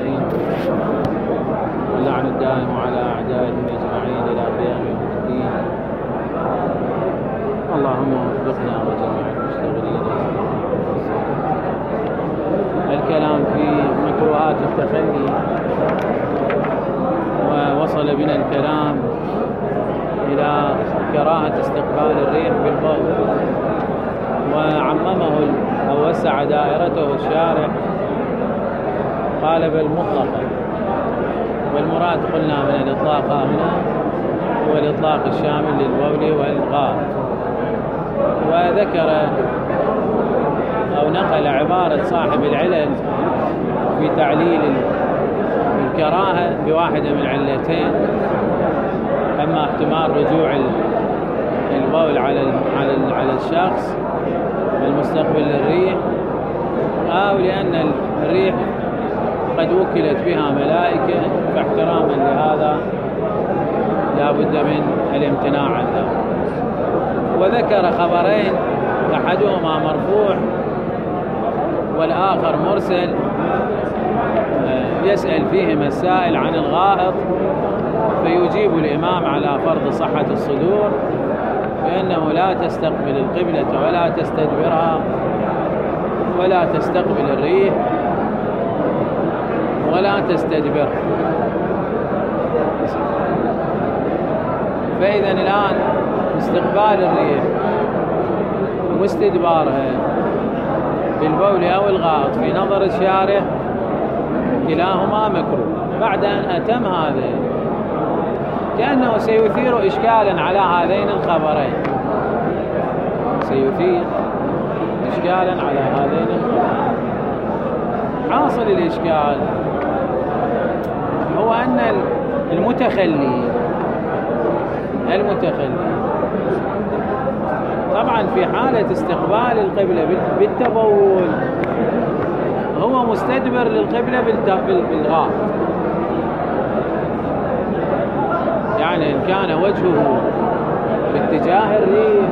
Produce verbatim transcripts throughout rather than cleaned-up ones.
أجمعين، واللعن الدائم على أعدائهم أجمعين إلى قيام يوم الدين. اللهم وفقنا وجميع المشتغلين. الكلام في مكروهات التخلي، ووصل بنا الكلام إلى كراهة استقبال الريح بالبول، وعممه أو وسع دائرته الشارع، قال بالمطلقة، والمراد قلنا من الإطلاق هنا هو الإطلاق الشامل للبول والغائط. وذكر أو نقل عبارة صاحب العلل في تعليل الكراهة بواحدة من علتين: أما احتمال رجوع البول على على على الشخص المستقبل للريح، أو لأن الريح قد وكلت بها ملائكة، فاحتراما لهذا لا بد من الامتناع عن ذلك. وذكر خبرين، أحدهما مرفوع والآخر مرسل، يسأل فيهما السائل عن الغائط فيجيب الإمام على فرض صحة الصدور بأنه لا تستقبل القبلة ولا تستدبرها ولا تستقبل الريح ولا تستدبرها. فإذا الآن استقبال الريح واستدبارها بالبول أو الغائط في نظر الشارع كلاهما مكروه. بعد أن أتم هذا كأنه سيثير إشكالا على هذين الخبرين، سيثير إشكالا على هذين الخبرين. حاصل الإشكال هو أن المتخلي المتخلي طبعا في حالة استقبال القبلة بالتبول هو مستدبر للقبلة بالغائط، يعني إن كان وجهه باتجاه الريح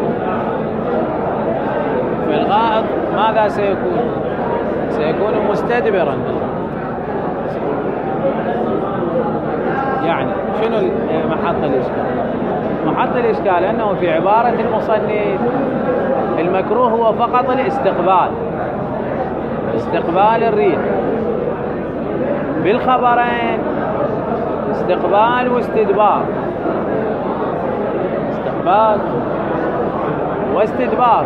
في الغائط ماذا سيكون؟ سيكون مستدبرا. يعني شنو محط الإشكال؟ محط الإشكال أنه في عبارة المصنف المكروه هو فقط الاستقبال، استقبال الريح بالخبرين، استقبال واستدبار، استقبال واستدبار،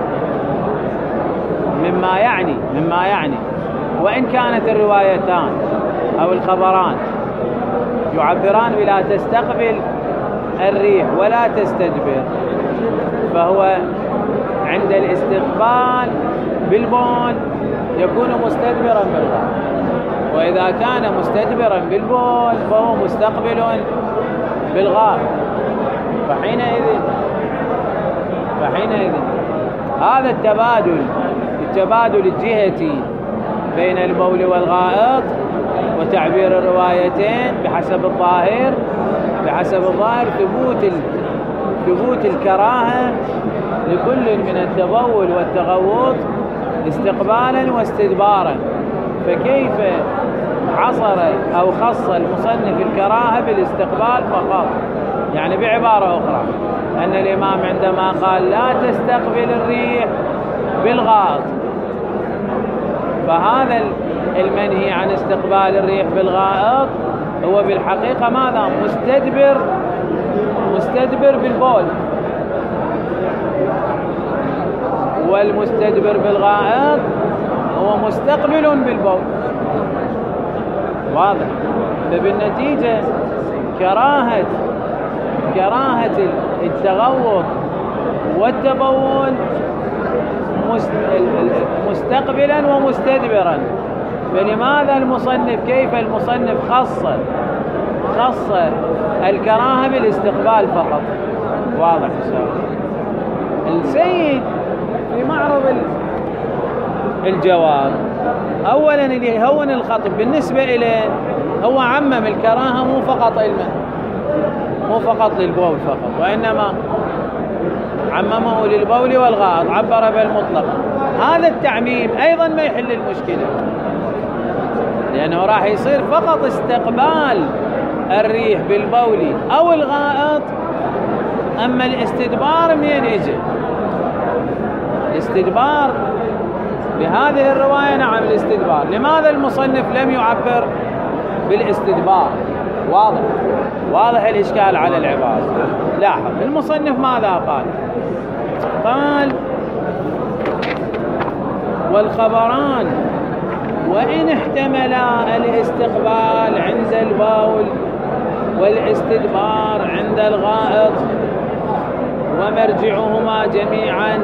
مما يعني مما يعني وإن كانت الروايتان أو الخبران يعبران بلا تستقبل الريح ولا تستدبر، فهو عند الاستقبال بالبول يكون مستدبرا بالغائط، وإذا كان مستدبرا بالبول فهو مستقبل بالغائط. فحينئذ فحينئذ هذا التبادل التبادل الجهتي بين البول والغائط وتعبير الروايتين بحسب الظاهر بحسب الظاهر ثبوت ثبوت الكراهة لكل من التبول والتغوط استقبالا واستدبارا. فكيف حصر أو خص المصنف الكراهة بالاستقبال فقط؟ يعني بعبارة أخرى أن الإمام عندما قال لا تستقبل الريح بالغائط، فهذا المنهي عن استقبال الريح بالغائط هو بالحقيقة ماذا؟ مستدبر مستدبر بالبول، والمستدبر بالغائط هو مستقبل بالبول. واضح؟ فبالنتيجة كراهة كراهة التغوط والتبول مستقبلا ومستدبرا. فلماذا المصنف كيف المصنف خص خص الكراهة بالاستقبال فقط؟ واضح السيد في معرض الجواب أولا اللي يهون الخطب بالنسبة إليه هو عمم الكراهة مو فقط الماء مو فقط للبول فقط، وإنما عممه للبول والغائط، عبر بالمطلق. هذا التعميم أيضا ما يحل المشكلة، لأنه راح يصير فقط استقبال الريح بالبول أو الغائط. أما الاستدبار منين يجي؟ الاستدبار بهذه الرواية نعم الاستدبار. لماذا المصنف لم يعبر بالاستدبار؟ واضح واضح الإشكال على العبارة. لاحظ المصنف ماذا قال؟ قال والخبران وإن احتملا الاستقبال عند البول والاستدبار عند الغائط ومرجعهما جميعا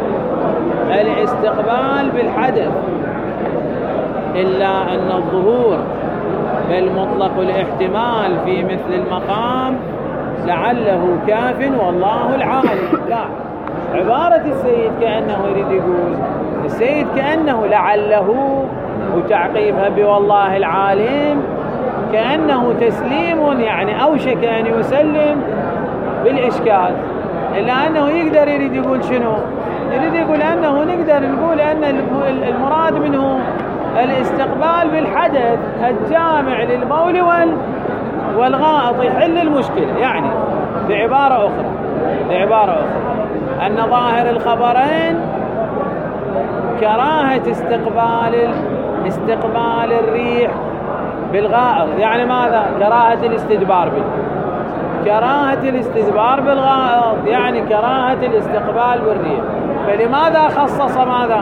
الاستقبال بالحدث، إلا أن الظهور بل مطلق الاحتمال في مثل المقام لعله كاف والله العالم. لا، عبارة السيد كأنه يريد يقول السيد كأنه لعله وتعقيبها بوالله العالم كأنه تسليم، يعني أوشك أن يسلم بالإشكال، إلا أنه يقدر يريد يقول شنو؟ يريد يقول أنه نقدر نقول أن المراد منه الاستقبال بالحدث الجامع للبول والغائط يحل المشكلة. يعني بعبارة أخرى بعبارة أخرى أن ظاهر الخبرين كراهة استقبال استقبال الريح بالغائط. يعني ماذا؟ كراهة الاستدبار به كراهة الاستدبار بالغائط، يعني كراهة الاستقبال بالريح. فلماذا خصص ماذا؟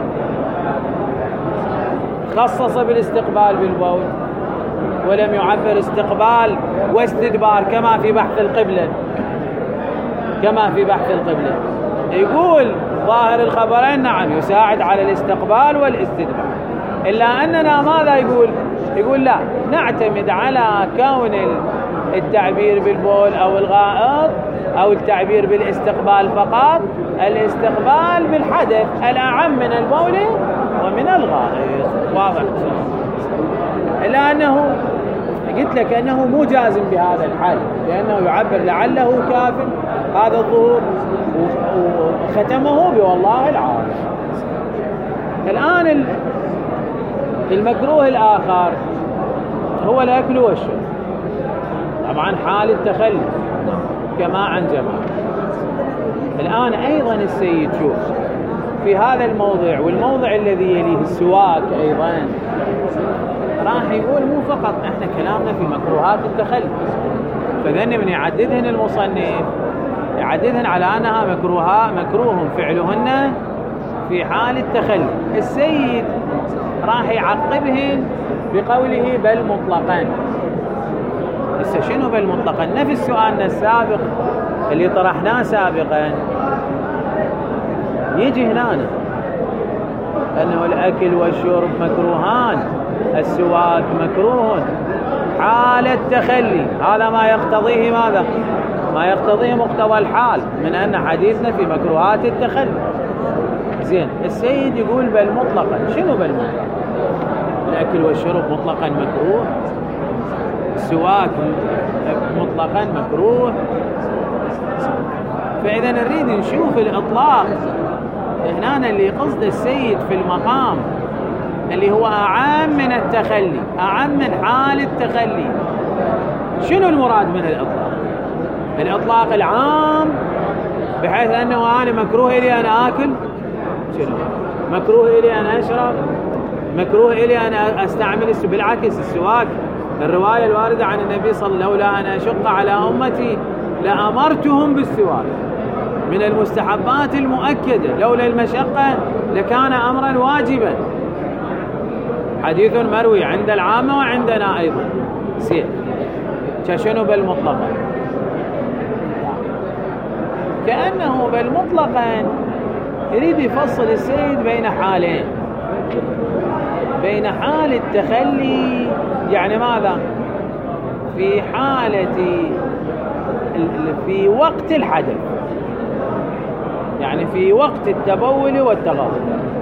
خصص بالاستقبال بالبول ولم يعبر استقبال واستدبار كما في بحث القبلة كما في بحث القبلة. يقول ظاهر الخبرين نعم يساعد على الاستقبال والاستدبار، إلا أننا ماذا يقول؟ يقول لا، نعتمد على كون التعبير بالبول أو الغائط أو التعبير بالاستقبال فقط، الاستقبال بالحدث الأعم من البول ومن الغائط. واضح؟ إلا أنه قلت لك أنه مو جازم بهذا الحال، لأنه يعبر لعله كاف هذا الظهور وختمه بوالله العالم. الآن المكروه الآخر هو الأكل والشرب، طبعا حال التخلف كما عن جماعة. الآن أيضا السيد شوف في هذا الموضع والموضع الذي يليه السواك أيضا راح يقول مو فقط احنا كلامنا في مكروهات التخلف، فذن من يعددهن المصنف يعددهن على أنها مكروها مكروه فعلهن في حال التخلف. السيد راح يعقبهن بقوله بل مطلقا. هسه شنو بل مطلقا؟ نفس سؤالنا السابق اللي طرحناه سابقا يجي هنا أنه الأكل والشرب مكروهان، السواك مكروه حال التخلي. هذا ما يقتضيه ماذا؟ ما يقتضيه مقتضى الحال من أن حديثنا في مكروهات التخلي. زين، السيد يقول بل مطلقا. شنو بل مطلقا؟ الأكل والشرب مطلقا مكروه، السواك مطلقا مكروه. فإذا نريد نشوف الإطلاق هنا اللي قصد السيد في المقام اللي هو أعم من التخلي، أعم من حال التخلي. شنو المراد من الإطلاق؟ الإطلاق العام بحيث أنه أنا مكروه إلي أن آكل، شنو مكروه إلي أن أشرب، مكروه إلي أن أستعمل. بالعكس السواك الرواية الواردة عن النبي صلى الله عليه وسلم لولا أن أشق على أمتي لأمرتهم بالسواك من المستحبات المؤكدة، لولا المشقة لكان أمرا واجبا. حديث مروي عند العامة وعندنا أيضا. سير شنو بالمطلقا؟ كأنه بالمطلقا يريد يفصل السيد بين حالين، بين حال التخلي يعني ماذا؟ في حالة في وقت الحدث، يعني في وقت التبول والتغوط،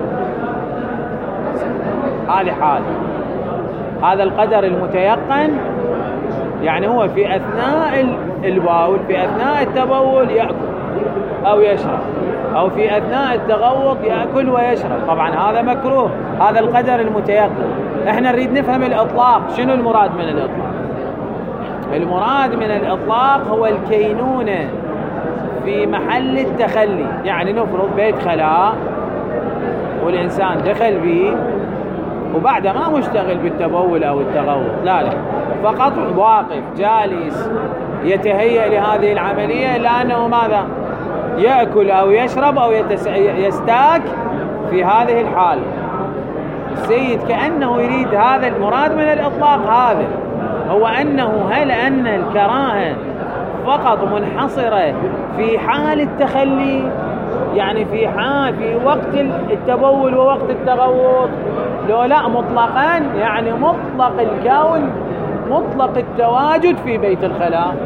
هذه حال. هذا القدر المتيقن يعني هو في أثناء البول، في أثناء التبول يأكل أو يشرب، أو في أثناء التغوط يأكل ويشرب، طبعا هذا مكروه، هذا القدر المتيقن. احنا نريد نفهم الإطلاق، شنو المراد من الإطلاق؟ المراد من الإطلاق هو الكينونة في محل التخلي، يعني نفرض بيت خلاء والإنسان دخل به وبعد ما مشتغل بالتبول أو التغوط، لا لا، فقط واقف جالس يتهيأ لهذه العملية، إلا أنه ماذا؟ يأكل أو يشرب أو يتس... يستاك في هذه الحال. السيد كأنه يريد هذا المراد من الإطلاق، هذا هو أنه هل أن الكراهة فقط منحصرة في حال التخلي، يعني في حال في وقت التبول ووقت التغوط، لو لا مطلقا، يعني مطلق الكون، مطلق التواجد في بيت الخلاء؟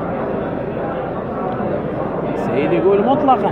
السيد يقول مطلقا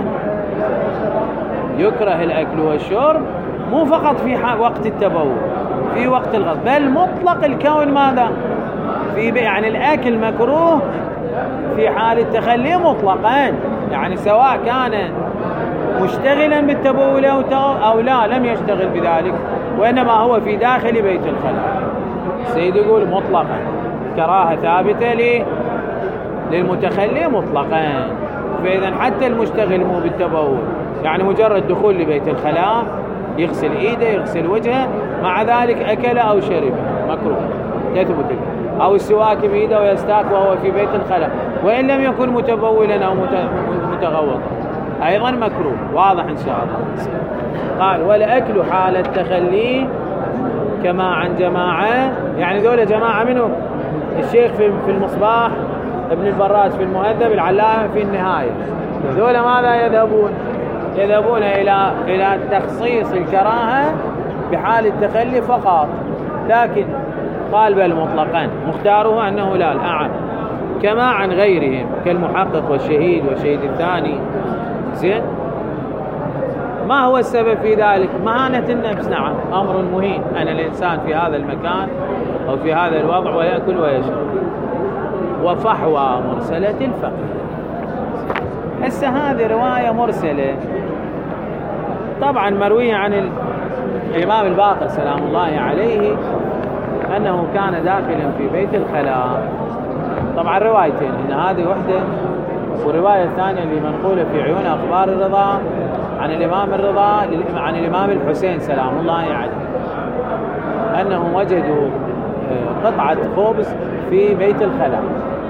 يكره الأكل والشرب، مو فقط في وقت التبول في وقت الغض، بل مطلق الكون ماذا؟ في يعني الأكل مكروه في حال التخلي مطلقا، يعني سواء كان مشتغلا بالتبول أو لا لم يشتغل بذلك، وإنما هو في داخل بيت الخلاء. السيد يقول مطلقا كراهة ثابتة لي للمتخلي مطلقا. فإذا حتى المشتغل مو بالتبول، يعني مجرد دخول لبيت الخلاء يغسل ايده يغسل وجهه، مع ذلك أكل أو شرب مكروه تثبت، أو السواك بيده ويستاك وهو في بيت الخلاء وإن لم يكن متبولا أو متغوطا أيضا مكروه. واضح إن شاء الله. قال والأكل حال التخلي كما عن جماعة، يعني ذولا جماعة منهم الشيخ في المصباح، ابن الفراج في المهذب، العلامة في النهاية، ذولا ماذا يذهبون؟ يذهبون إلى إلى تخصيص الكراهة بحال التخلي فقط، لكن قال بل مطلقا، مختاره أنه لا الأعم، كما عن غيرهم كالمحقق والشهيد والشهيد الثاني. زين، ما هو السبب في ذلك؟ مهانة النفس. نعم، أمر مهين أن الإنسان في هذا المكان أو في هذا الوضع ويأكل ويشرب. وفحوى مرسلة الفقه. هسه هذه رواية مرسلة طبعا مروية عن الإمام الباقر سلام الله عليه أنه كان داخلا في بيت الخلاء. طبعا روايتين، إن هذه وحدة، ورواية ثانية اللي منقولة في عيون أخبار الرضا عن الإمام الرضا عن الإمام الحسين سلام الله عليه أنهم وجدوا قطعة خبز في بيت الخلاء،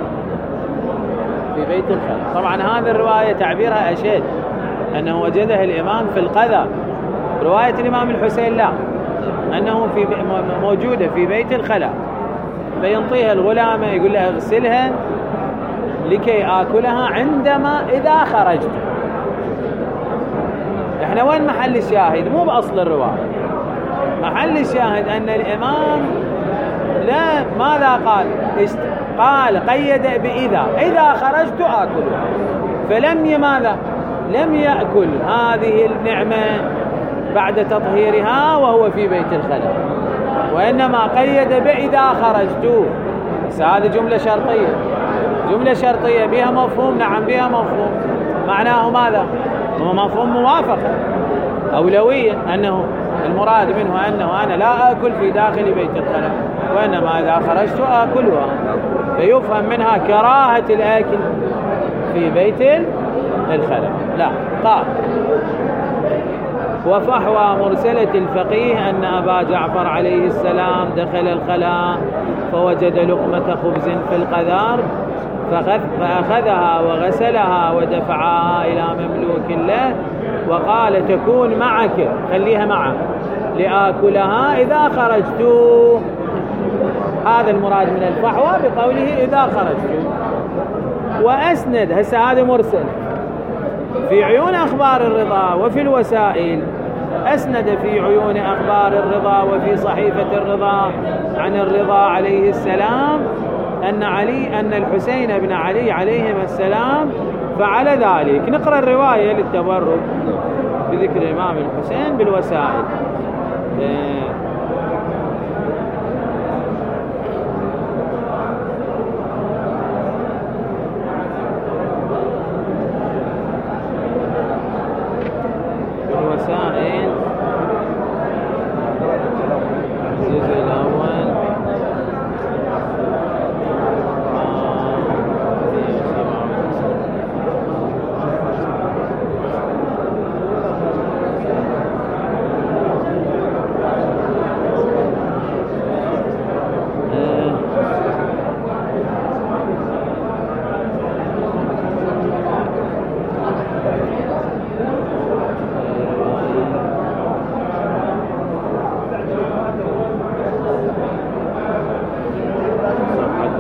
في بيت الخلاء. طبعا هذه الرواية تعبيرها أشد، أنه وجدها الإمام في القذى. رواية الإمام الحسين لا، أنه في موجودة في بيت الخلاء، فينطيها الغلامة يقول لها اغسلها لكي آكلها عندما إذا خرجت. احنا وين محل الشاهد؟ مو بأصل الرواية، محل الشاهد أن الإمام لا ماذا قال؟ قال قيد بإذا، إذا خرجت آكلها، فلم ماذا؟ لم يأكل هذه النعمة بعد تطهيرها وهو في بيت الخلاء، وإنما قيد بإذا خرجت. بس هذه جملة شرطية، جملة شرطية بها مفهوم. نعم بها مفهوم، معناه ماذا؟ مفهوم موافقة أولوية، أنه المراد منه أنه أنا لا أكل في داخل بيت الخلاء، وإنما إذا خرجت آكلها، فيفهم منها كراهة الأكل في بيت الخلاء. لا، قال وفحوى مرسلة الفقيه أن أبا جعفر عليه السلام دخل الخلاء فوجد لقمة خبز في القذار فأخذها وغسلها ودفعها إلى مملوك له وقال تكون معك، خليها معك لآكلها إذا خرجت. هذا المراد من الفحوى بقوله إذا خرجت. وأسند، هسه هذا مرسل في عيون أخبار الرضا وفي الوسائل، أسند في عيون أخبار الرضا وفي صحيفة الرضا عن الرضا عليه السلام أن علي أن الحسين بن علي عليهم السلام فعل ذلك. نقرأ الرواية للتبرك بذكر الإمام الحسين بالوسائل.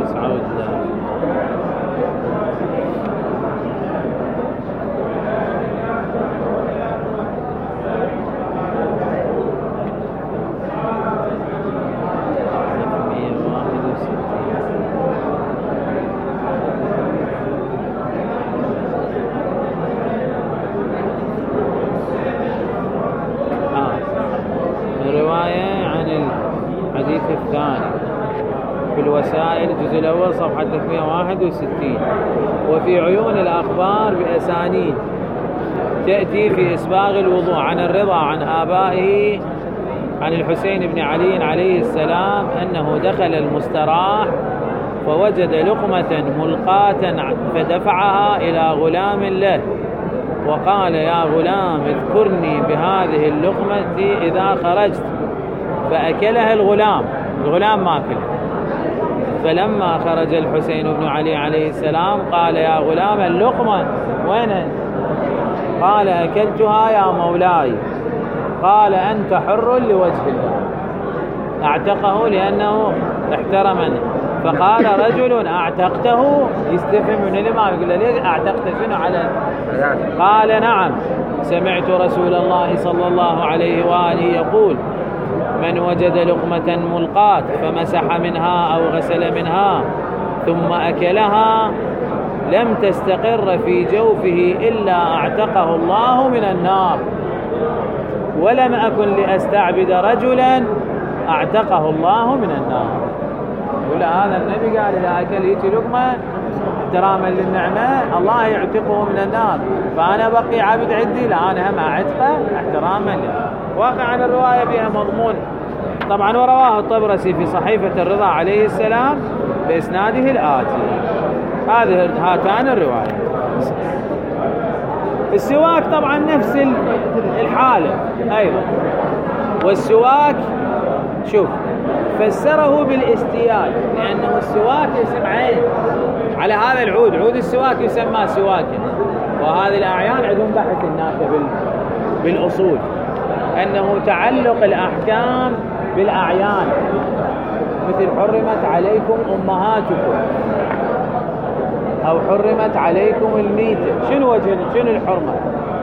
تسعة وثلاثين. الثاني في الوسائل الجزء الأول صفحة ثلاثمئة وواحد وستين. وفي عيون الأخبار بأسانيد تأتي في إسباغ الوضوء عن الرضا عن آبائه عن الحسين بن علي عليه السلام أنه دخل المستراح فوجد لقمة ملقاة فدفعها إلى غلام له وقال: يا غلام اذكرني بهذه اللقمة إذا خرجت. فأكلها الغلام الغلام ما أكلها. فلما خرج الحسين بن علي عليه السلام قال: يا غلام اللقمة وين؟ قال: أكلتها يا مولاي. قال: أنت حر لوجه الله. اعتقه لأنه احترمني. فقال رجل: أعتقته؟ يستفهم من الإمام يقول له: ليه أعتقت شنو على؟ قال: نعم، سمعت رسول الله صلى الله عليه وآله يقول: من وجد لقمة ملقاة فمسح منها أو غسل منها ثم أكلها لم تستقر في جوفه إلا أعتقه الله من النار. ولم أكن لأستعبد رجلا أعتقه الله من النار. يقول هذا النبي قال: إذا أكل هيك لقمة احتراما للنعمة الله يعتقه من النار، فأنا بقي عبد عندي، لا أنا هم أعتقه احتراما له. واقعا الرواية بها مضمون طبعا. ورواه الطبرسي في صحيفة الرضا عليه السلام بإسناده الآتي. هذه هاتان الرواية. السواك طبعا نفس الحالة أيضا. والسواك شوف فسره بالاستياك، لأنه السواك اسم عين على هذا العود، عود السواك يسمى سواكا. وهذه الأعيان عندهم بحث الناس بالأصول أنه تعلق الأحكام بالأعيان، مثل حرمت عليكم أمهاتكم أو حرمت عليكم الميتة. شنو وجه شنو الحرمة؟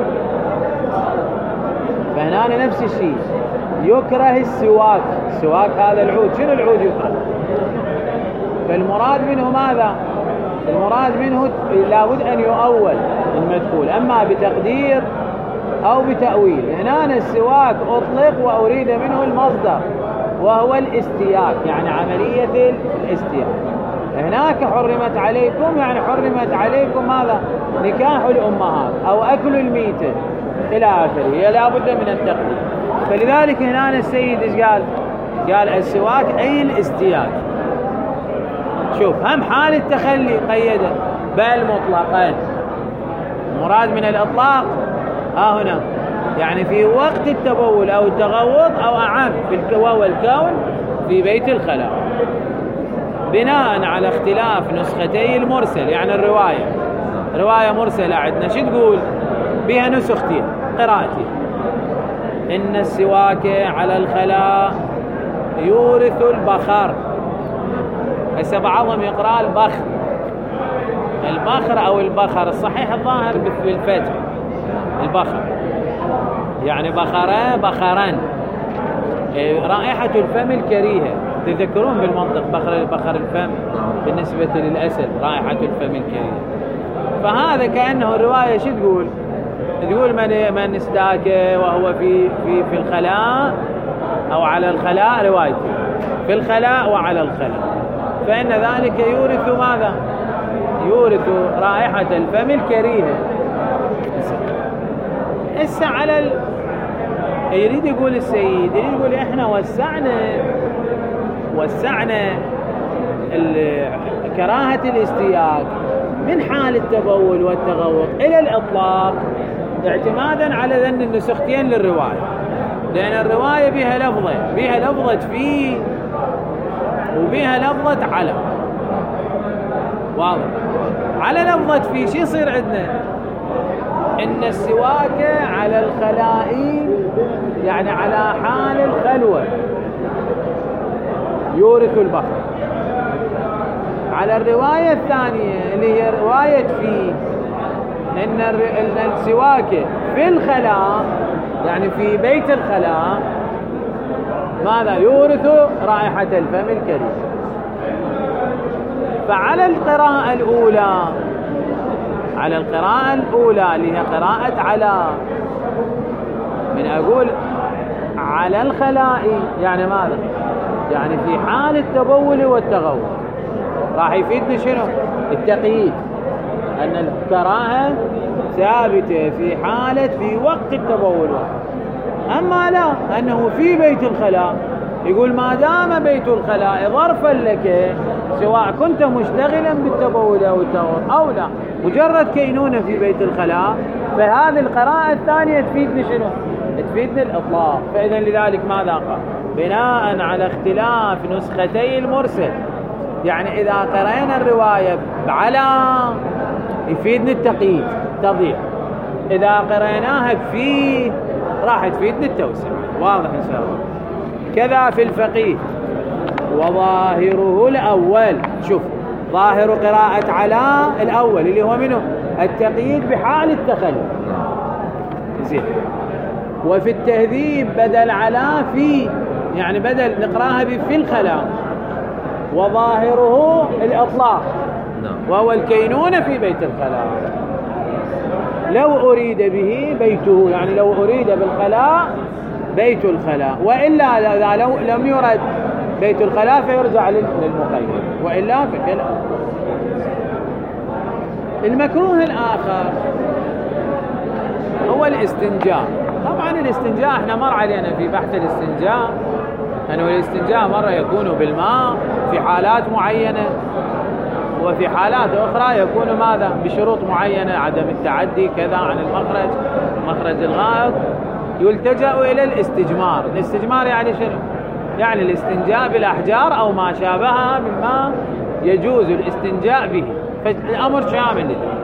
فهنا نفس الشيء يكره السواك. السواك هذا العود، شنو العود يكره؟ فالمراد منه ماذا؟ المراد منه لابد أن يؤول المدخول، أما بتقدير أو بتأويل. هنا السواك أطلق وأريد منه المصدر وهو الاستياك، يعني عملية الاستياك. هناك حرمت عليكم يعني حرمت عليكم ماذا؟ نكاح الأمهات أو أكل الميتة إلى آخره، هي لابد من التقدير. فلذلك هنا السيد إيش قال؟ قال السواك أي الاستياك. شوف هم حال التخلي قيده بل مطلقا. مراد من الإطلاق ها هنا يعني في وقت التبول أو التغوط أو أعم في وهو الكون في بيت الخلاء، بناء على اختلاف نسختي المرسل. يعني الرواية رواية مرسلة عندنا شو تقول؟ بها نسختين قراءتين: إن السواك على الخلاء يورث البخر. هسه بعضهم يقرأ البخر البخر أو البخر، الصحيح الظاهر بالفتح البخر، يعني بخرة بخرا. رائحة الفم الكريهة، تذكرون بالمنطق بخر بخر الفم بالنسبة للأسد رائحة الفم الكريهة. فهذا كأنه الرواية شو تقول؟ تقول من من استاك وهو في في في الخلاء أو على الخلاء، روايته في الخلاء وعلى الخلاء، فإن ذلك يورث ماذا؟ يورث رائحة الفم الكريهة. هسه على ال... يريد يقول السيد يريد يقول احنا وسعنا وسعنا ال... كراهة الاستياك من حال التبول والتغوط إلى الإطلاق اعتمادا على ذن النسختين للرواية، لأن الرواية بها لفظة بها لفظة في وبها لفظة على. واضح؟ على لفظة في شي يصير عندنا؟ إن السواك على الخلاء يعني على حال الخلوة يورث البخر. على الرواية الثانية اللي هي رواية فيه إن السواك في الخلاء، يعني في بيت الخلاء، ماذا يورث رائحة الفم الكريم. فعلى القراءة الأولى، على القراءة الأولى اللي هي قراءة على، من أقول على الخلاء يعني ماذا؟ يعني في حال التبول والتغوط، راح يفيدني شنو؟ التقييد، أن الكراهة ثابتة في حالة في وقت التبول. أما لا، أنه في بيت الخلاء، يقول ما دام بيت الخلاء ظرفا لك، سواء كنت مشتغلا بالتبول أو التغوط أو لا، مجرد كينونة في بيت الخلاء، فهذه القراءة الثانية تفيدني شنو؟ تفيدني الإطلاق. فإذا لذلك ماذا قال؟ بناء على اختلاف نسختي المرسل، يعني إذا قرأنا الرواية على يفيدني التقييد تضيع، إذا قرأناها في راح تفيدني التوسع. واضح إن شاء الله. كذا في الفقيه، وظاهره الأول، شوف ظاهر قراءة على الأول اللي هو منه التقييد بحال التخلف، زين. وفي التهذيب بدل على في، يعني بدل نقراها في الخلاء، وظاهره الإطلاق وهو الكينونة في بيت الخلاء. لو أريد به بيته، يعني لو أريد بالخلاء بيت الخلاء، وإلا إذا لو لم يرد بيت الخلاء فيرجع للمقيد، وإلا فكلا. المكروه الآخر هو الاستنجاء. طبعا الاستنجاء احنا مر علينا في بحث الاستنجاء أنه الاستنجاء مرة يكون بالماء في حالات معينة، وفي حالات أخرى يكون ماذا؟ بشروط معينة، عدم التعدي كذا عن المخرج، مخرج الغائط. يلتجأ إلى الاستجمار. الاستجمار يعني شنو؟ يعني الاستنجاء بالأحجار أو ما شابهها مما يجوز الاستنجاء به، فالأمر شامل لذلك.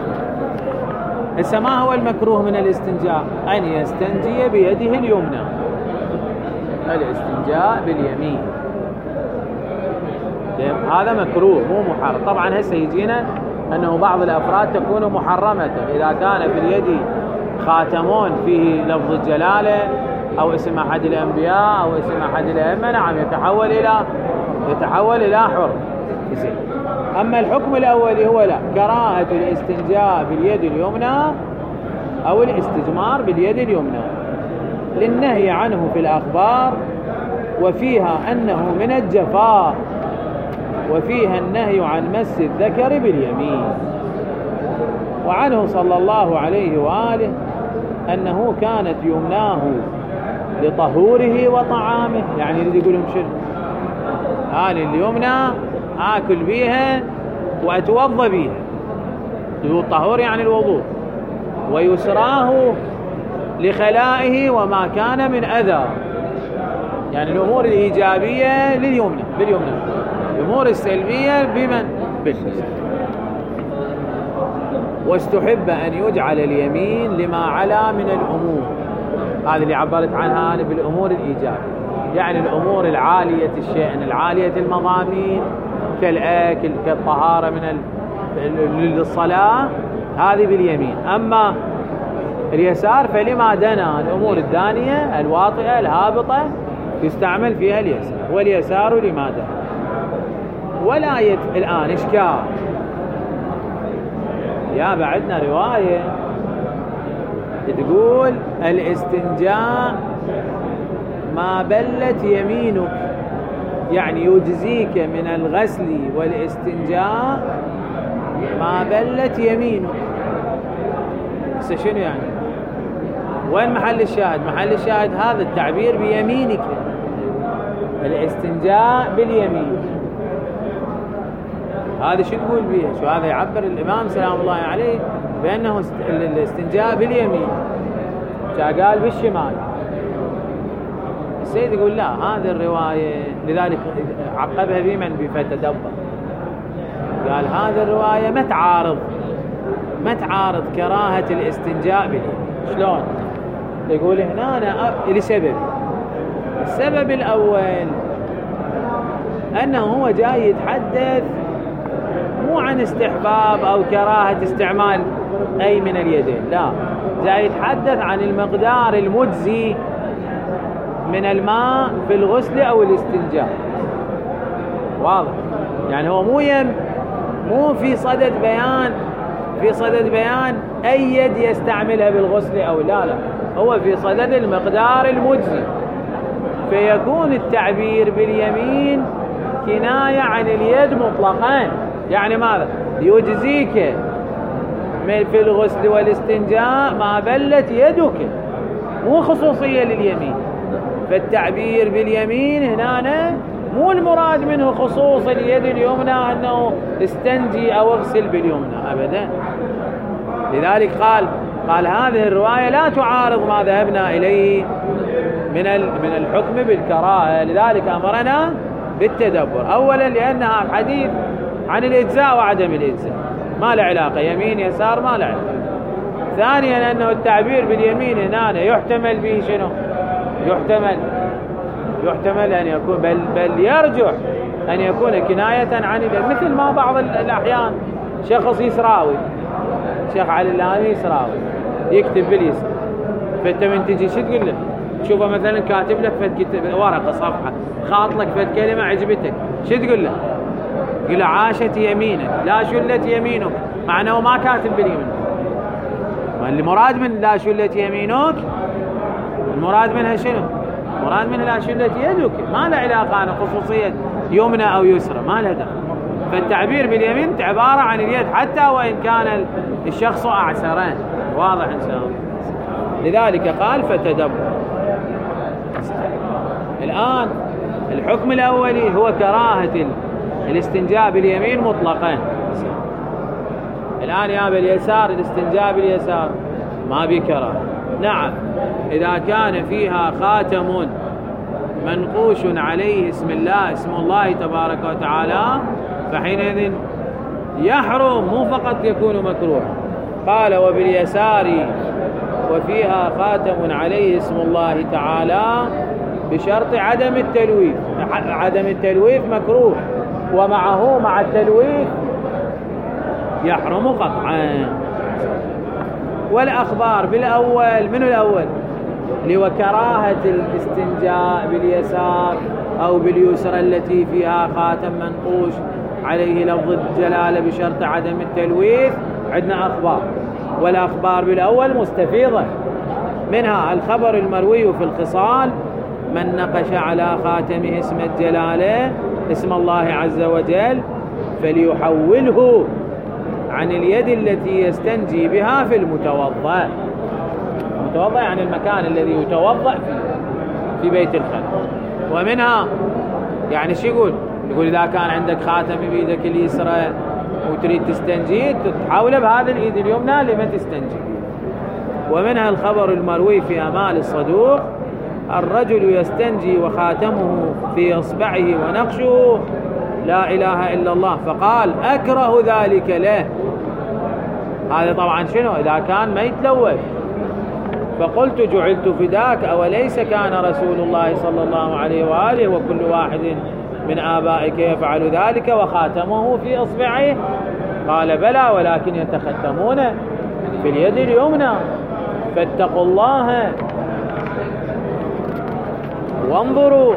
هسه ما هو المكروه من الاستنجاء؟ أن يستنجي بيده اليمنى، الاستنجاء باليمين هذا مكروه مو محرم. طبعا هسه يجينا أنه بعض الأفراد تكون محرمة إذا كان في اليد خاتمون فيه لفظ الجلالة أو اسم أحد الأنبياء أو اسم أحد الأئمة، نعم يتحول إلى يتحول إلى حر. أما الحكم الأول هو لا، كراهة الاستنجاء باليد اليمنى أو الاستجمار باليد اليمنى، للنهي عنه في الأخبار، وفيها أنه من الجفاء، وفيها النهي عن مس الذكر باليمين. وعنه صلى الله عليه وآله أنه كانت يمناه لطهوره وطعامه، يعني اللي يقولهم شنو؟ هذه اليمنى آكل بيها وأتوضى بيها، الطهور يعني الوضوء، ويسراه لخلائه وما كان من أذى، يعني الأمور الإيجابية لليمنى باليمنى، الأمور السلبية بمن؟ باليسار. واستحب أن يجعل اليمين لما علا من الأمور، هذه اللي عبرت عنها أنا بالأمور الإيجابية، يعني الأمور العالية الشأن، العالية المضامين، كالأكل كالطهارة من الصلاة، هذه باليمين. أما اليسار فلما دنا الأمور الدانية الواطئة الهابطة يستعمل فيها اليسار، واليسار لما دنا. ولا يت... الآن إشكال، يا بعدنا رواية تقول الاستنجاء ما بلت يمينك، يعني يجزيك من الغسل والاستنجاء ما بلت يمينك. بس شنو يعني؟ وين محل الشاهد؟ محل الشاهد هذا التعبير بيمينك، الاستنجاء باليمين، هذا شو تقول بيه؟ شو هذا يعبر الإمام سلام الله عليه بأنه الاستنجاء باليمين، قال بالشمال. السيد يقول لا، هذه الرواية، لذلك عقبها بمن بفتدبر، قال هذه الرواية ما تعارض ما تعارض كراهة الاستنجاء باليمين. شلون؟ يقول هنا أنا لسبب. السبب الأول أنه هو جاي يتحدث مو عن استحباب أو كراهة استعمال أي من اليدين، لا، جاي يتحدث عن المقدار المجزي من الماء في الغسل أو الاستنجاء. واضح؟ يعني هو مو يم مو في صدد بيان في صدد بيان أي يد يستعملها بالغسل أو لا لا، هو في صدد المقدار المجزي، فيكون التعبير باليمين كناية عن اليد مطلقا. يعني ماذا؟ يجزيك في الغسل والاستنجاء ما بلت يدك، مو خصوصية لليمين. فالتعبير باليمين هنا مو المراد منه خصوص اليد اليمنى أنه استنجي أو اغسل باليمنى أبدا. لذلك قال قال هذه الرواية لا تعارض ما ذهبنا إليه من من الحكم بالكراهة، لذلك أمرنا بالتدبر. أولا لأنها حديث عن الإجزاء وعدم الإجزاء، ما له علاقة يمين يسار، ما له علاقة. ثانيا لأنه التعبير باليمين هنا يحتمل به شنو؟ يحتمل يحتمل أن يكون بل, بل يرجح أن يكون كناية عن اليد، مثل ما بعض الأحيان شخص يسراوي، شيخ علي اللامي يسراوي يكتب باليسار، فأنت من تجي شو تقول له؟ تشوفه مثلا كاتب لك فد ورقة صفحة خاط لك فد كلمة عجبتك، شو تقول له؟ تقول له عاشت يمينك لا شلت يمينك، مع أنه ما كاتب باليمين. اللي مراد من لا شلت يمينك المراد منها شنو؟ مراد منها لا شلت يدك، ما له علاقة أنا خصوصية يمنى أو يسرى، ما له دخل. فالتعبير باليمين عبارة عن اليد حتى وإن كان الشخص أعسران. واضح إن شاء الله؟ لذلك قال فتدبر. الآن الحكم الأولي هو كراهة الاستنجاء باليمين مطلقا. الآن يا باليسار الاستنجاء باليسار ما بكراهة. نعم إذا كان فيها خاتم منقوش عليه اسم الله اسم الله تبارك وتعالى فحينئذ يحرم، مو فقط يكون مكروه. قال وباليسار وفيها خاتم عليه اسم الله تعالى بشرط عدم التلويث. عدم التلويث مكروه، ومعه مع التلويث يحرم قطعا. والأخبار بالأول من الأول اللي هو كراهة الاستنجاء باليسار أو باليسرى التي فيها خاتم منقوش عليه لفظ الجلالة بشرط عدم التلويث. عندنا أخبار، والأخبار بالأول مستفيضة، منها الخبر المروي في الخصال من نقش على خاتمه اسم الجلالة اسم الله عز وجل فليحوله عن اليد التي يستنجي بها في المتوضأ. المتوضأ يعني المكان الذي يتوضأ فيه في بيت الخلاء. ومنها يعني شو يقول؟ يقول إذا كان عندك خاتم بيدك اليسرى وتريد تستنجي تحاوله بهذا اليد اليمنى لما تستنجي. ومنها الخبر المروي في أمال الصدوق الرجل يستنجي وخاتمه في إصبعه ونقشه لا إله إلا الله فقال أكره ذلك له. هذا طبعا شنو؟ إذا كان ما يتلوث. فقلت جعلت فداك أوليس كان رسول الله صلى الله عليه وآله وكل واحد من آبائك يفعل ذلك وخاتمه في إصبعه؟ قال بلى ولكن يتختمون في اليد اليمنى. فاتقوا الله وانظروا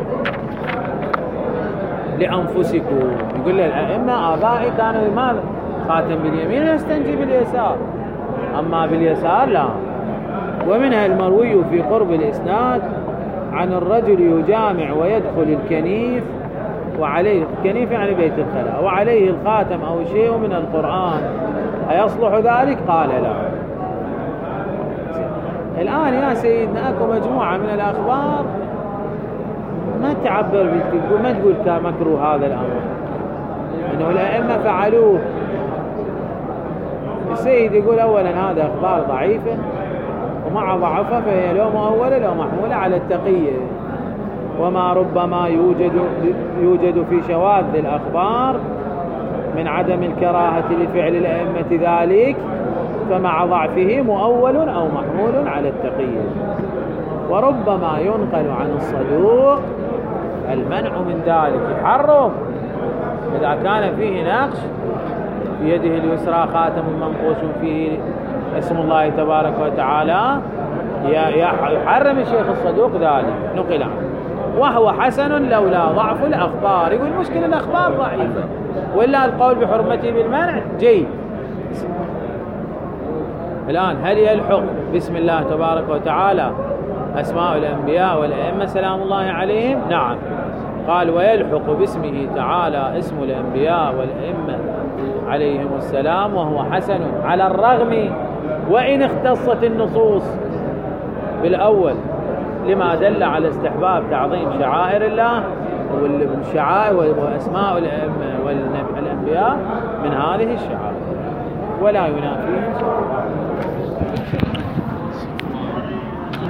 لأنفسكم. يقول الأئمة آبائي كانوا ماذا؟ خاتم باليمين يستنجي باليسار، أما باليسار لا. ومنها المروي في قرب الإسناد عن الرجل يجامع ويدخل الكنيف وعليه الكنيف يعني بيت الخلاء وعليه الخاتم أو شيء من القرآن أيصلح ذلك؟ قال لا. الآن يا سيدنا أكو مجموعة من الأخبار ما تعبر بالتقول ما تقول كان مكروه هذا الأمر، أنه الأئمة فعلوه. السيد يقول أولا هذا أخبار ضعيفة ومع ضعفها فهي لو مؤولة لو محمولة على التقية، وما ربما يوجد يوجد في شواذ الأخبار من عدم الكراهة لفعل الأئمة ذلك فمع ضعفه مؤول أو محمول على التقية. وربما ينقل عن الصدوق المنع من ذلك يحرم إذا كان فيه نقش في يده اليسرى خاتم منقوش فيه اسم الله تبارك وتعالى يحرم الشيخ الصدوق ذلك، نقل عنه، وهو حسن لولا ضعف الأخبار. يقول المشكلة الأخبار ضعيفة، وإلا القول بحرمته بالمنع جيد. الآن هل يلحق بسم الله تبارك وتعالى أسماء الأنبياء والأئمة سلام الله عليهم؟ نعم. قال ويلحق باسمه تعالى اسم الأنبياء والأئمة عليهم السلام وهو حسن، على الرغم وإن اختصت النصوص بالأول لما دل على استحباب تعظيم شعائر الله والشعائر وأسماء الأئمة والأنبياء من هذه الشعائر، ولا ينافيه.